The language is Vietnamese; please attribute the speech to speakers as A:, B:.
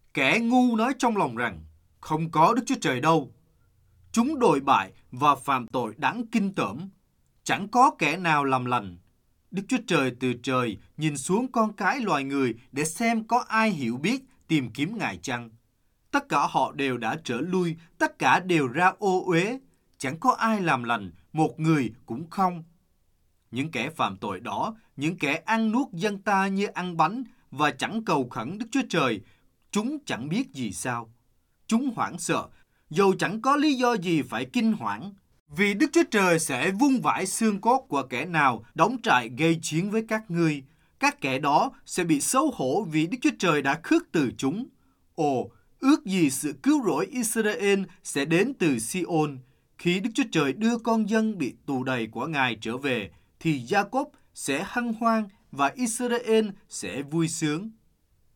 A: Kẻ ngu nói trong lòng rằng, không có Đức Chúa Trời đâu. Chúng đồi bại và phạm tội đáng kinh tởm. Chẳng có kẻ nào làm lành. Đức Chúa Trời từ trời nhìn xuống con cái loài người để xem có ai hiểu biết tìm kiếm Ngài chăng. Tất cả họ đều đã trở lui, tất cả đều ra ô uế. Chẳng có ai làm lành, một người cũng không. Những kẻ phạm tội đó, những kẻ ăn nuốt dân ta như ăn bánh và chẳng cầu khẩn Đức Chúa Trời, chúng chẳng biết gì sao. Chúng hoảng sợ, dầu chẳng có lý do gì phải kinh hoảng. Vì Đức Chúa Trời sẽ vung vãi xương cốt của kẻ nào đóng trại gây chiến với các ngươi. Các kẻ đó sẽ bị xấu hổ vì Đức Chúa Trời đã khước từ chúng. Ồ, ước gì sự cứu rỗi Israel sẽ đến từ Sion. Khi Đức Chúa Trời đưa con dân bị tù đầy của Ngài trở về, thì Gia-cốp sẽ hân hoan và Israel sẽ vui sướng.